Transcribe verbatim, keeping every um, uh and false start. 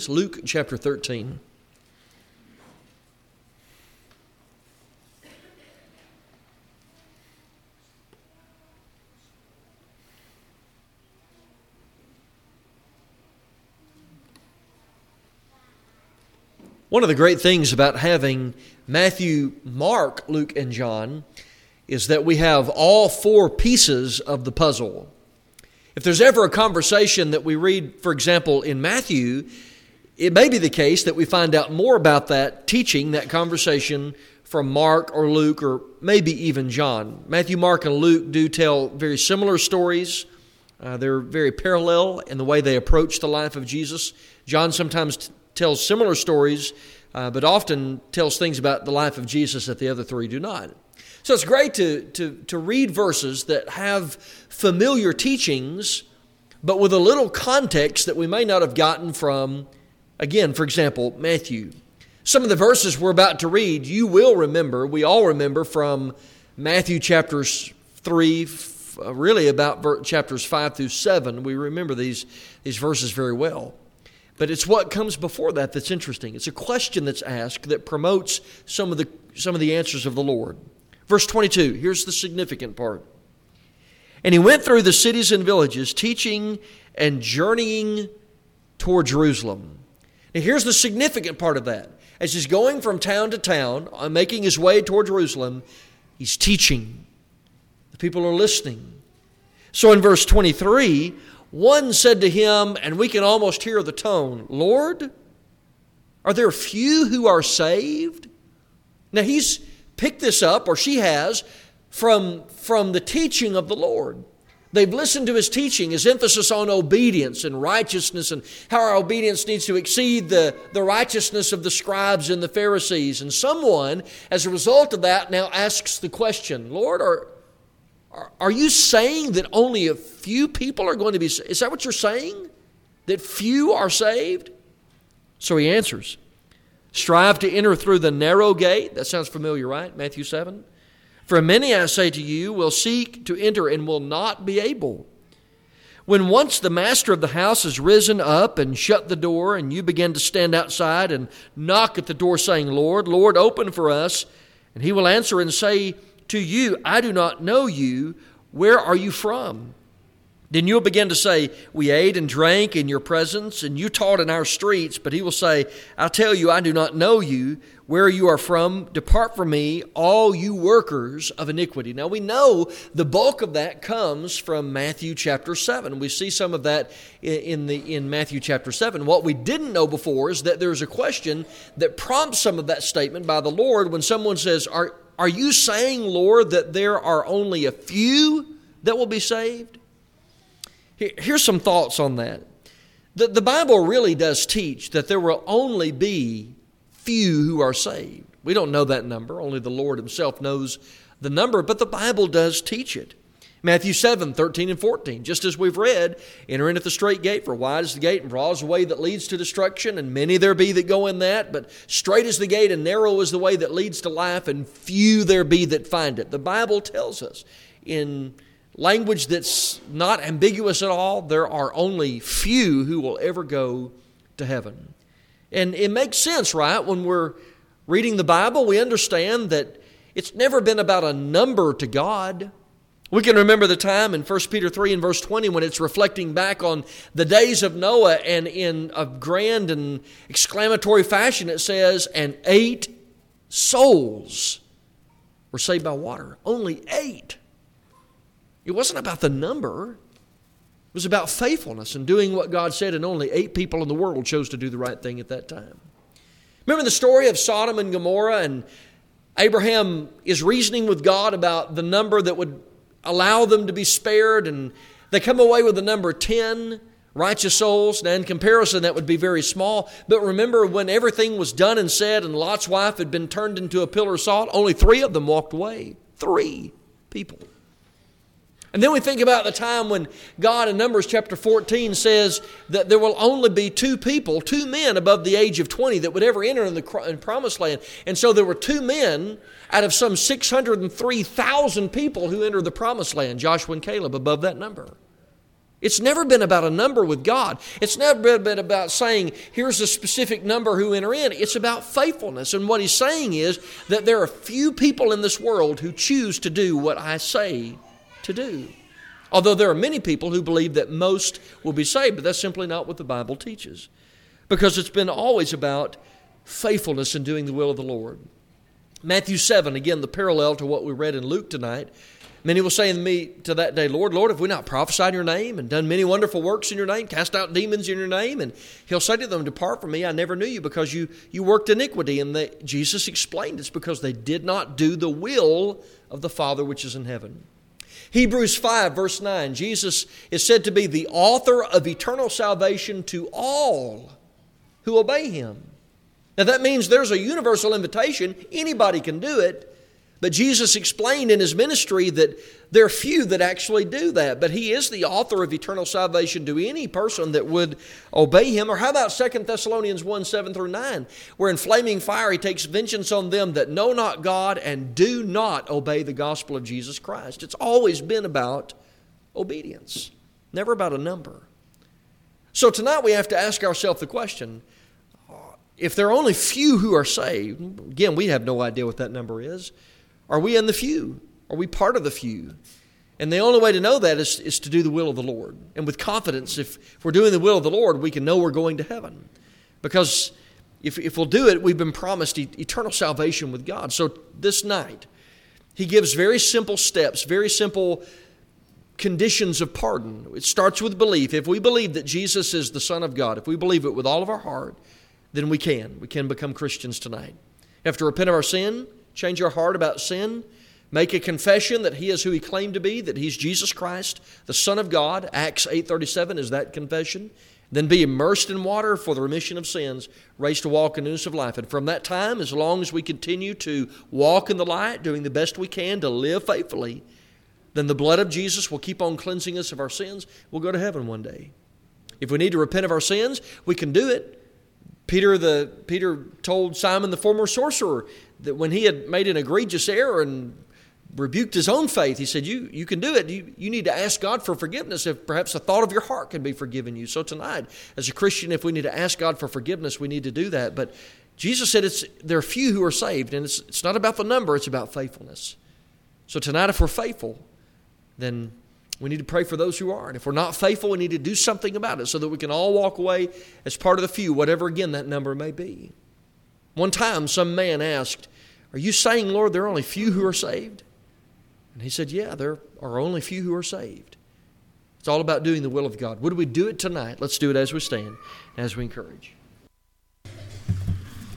please. Luke chapter thirteen. One of the great things about having Matthew, Mark, Luke, and John is that we have all four pieces of the puzzle. If there's ever a conversation that we read, for example, in Matthew, it may be the case that we find out more about that teaching, that conversation, from Mark or Luke or maybe even John. Matthew, Mark, and Luke do tell very similar stories. Uh, they're very parallel in the way they approach the life of Jesus. John sometimes t- tells similar stories, uh, but often tells things about the life of Jesus that the other three do not. So it's great to, to, to read verses that have familiar teachings, but with a little context that we may not have gotten from, again, for example, Matthew. Some of the verses we're about to read, you will remember, we all remember from Matthew chapters three, really about chapters five through seven. We remember these, these verses very well. But it's what comes before that that's interesting. It's a question that's asked that promotes some of the some of the answers of the Lord. Verse twenty-two, here's the significant part. And he went through the cities and villages, teaching and journeying toward Jerusalem. Now here's the significant part of that. As he's going from town to town, making his way toward Jerusalem, he's teaching. The people are listening. So in verse twenty-three, one said to him, and we can almost hear the tone, Lord, are there few who are saved? Now he's picked this up, or she has, from, from the teaching of the Lord. They've listened to his teaching, his emphasis on obedience and righteousness and how our obedience needs to exceed the, the righteousness of the scribes and the Pharisees. And someone, as a result of that, now asks the question, Lord, are, are, are you saying that only a few people are going to be saved? Is that what you're saying? That few are saved? So he answers, strive to enter through the narrow gate. That sounds familiar, right? Matthew seven. For many, I say to you, will seek to enter and will not be able. When once the master of the house has risen up and shut the door, and you begin to stand outside and knock at the door, saying, Lord, Lord, open for us. And he will answer and say to you, I do not know you. Where are you from? Then you'll begin to say, we ate and drank in your presence, and you taught in our streets. But he will say, I tell you, I do not know you. Where you are from, depart from me, all you workers of iniquity. Now we know the bulk of that comes from Matthew chapter seven. We see some of that in the in Matthew chapter seven. What we didn't know before is that there's a question that prompts some of that statement by the Lord when someone says, Are, are you saying, Lord, that there are only a few that will be saved? Here's some thoughts on that. The, the Bible really does teach that there will only be few who are saved. We don't know that number. Only the Lord himself knows the number, but the Bible does teach it. Matthew seven, thirteen and fourteen, just as we've read, enter in at the straight gate, for wide is the gate and broad is the way that leads to destruction, and many there be that go in that, but straight is the gate and narrow is the way that leads to life, and few there be that find it. The Bible tells us in language that's not ambiguous at all, there are only few who will ever go to heaven. And it makes sense, right? When we're reading the Bible, we understand that it's never been about a number to God. We can remember the time in First Peter three and verse twenty when it's reflecting back on the days of Noah, and in a grand and exclamatory fashion it says, and eight souls were saved by water. Only eight. It wasn't about the number. It was about faithfulness and doing what God said, and only eight people in the world chose to do the right thing at that time. Remember the story of Sodom and Gomorrah, and Abraham is reasoning with God about the number that would allow them to be spared, and they come away with the number ten righteous souls. Now in comparison that would be very small, but remember when everything was done and said and Lot's wife had been turned into a pillar of salt, only three of them walked away. Three people. And then we think about the time when God in Numbers chapter fourteen says that there will only be two people, two men above the age of twenty that would ever enter in the promised land. And so there were two men out of some six hundred three thousand people who entered the promised land, Joshua and Caleb above that number. It's never been about a number with God. It's never been about saying, here's a specific number who enter in. It's about faithfulness. And what he's saying is that there are few people in this world who choose to do what I say to do. Although there are many people who believe that most will be saved, but that's simply not what the Bible teaches. Because it's been always about faithfulness in doing the will of the Lord. Matthew seven, again, the parallel to what we read in Luke tonight. Many will say to me to that day, Lord, Lord, have we not prophesied in your name and done many wonderful works in your name, cast out demons in your name? And he'll say to them, depart from me, I never knew you, because you, you worked iniquity. And they, Jesus explained it's because they did not do the will of the Father which is in heaven. Hebrews five, verse nine, Jesus is said to be the author of eternal salvation to all who obey him. Now that means there's a universal invitation. Anybody can do it. But Jesus explained in his ministry that there are few that actually do that. But he is the author of eternal salvation to any person that would obey him. Or how about Second Thessalonians one, seven through nine, where in flaming fire he takes vengeance on them that know not God and do not obey the gospel of Jesus Christ. It's always been about obedience, never about a number. So tonight we have to ask ourselves the question, if there are only few who are saved, again, we have no idea what that number is. Are we in the few? Are we part of the few? And the only way to know that is, is to do the will of the Lord. And with confidence, if, if we're doing the will of the Lord, we can know we're going to heaven. Because if, if we'll do it, we've been promised e- eternal salvation with God. So this night, he gives very simple steps, very simple conditions of pardon. It starts with belief. If we believe that Jesus is the Son of God, if we believe it with all of our heart, then we can. We can become Christians tonight. We have to repent of our sin, change our heart about sin, make a confession that he is who he claimed to be, that he's Jesus Christ, the Son of God. Acts eight thirty-seven is that confession. Then be immersed in water for the remission of sins, raised to walk in newness of life. And from that time, as long as we continue to walk in the light, doing the best we can to live faithfully, then the blood of Jesus will keep on cleansing us of our sins. We'll go to heaven one day. If we need to repent of our sins, we can do it. Peter the Peter told Simon the former sorcerer that when he had made an egregious error and rebuked his own faith, he said, you, you can do it. You, you need to ask God for forgiveness if perhaps a thought of your heart can be forgiven you. So tonight, as a Christian, if we need to ask God for forgiveness, we need to do that. But Jesus said it's there are few who are saved, and it's, it's not about the number, it's about faithfulness. So tonight, if we're faithful, then we need to pray for those who aren't. If we're not faithful, we need to do something about it so that we can all walk away as part of the few, whatever, again, that number may be. One time, some man asked, are you saying, Lord, there are only few who are saved? And he said, yeah, there are only few who are saved. It's all about doing the will of God. Would we do it tonight? Let's do it as we stand, as we encourage.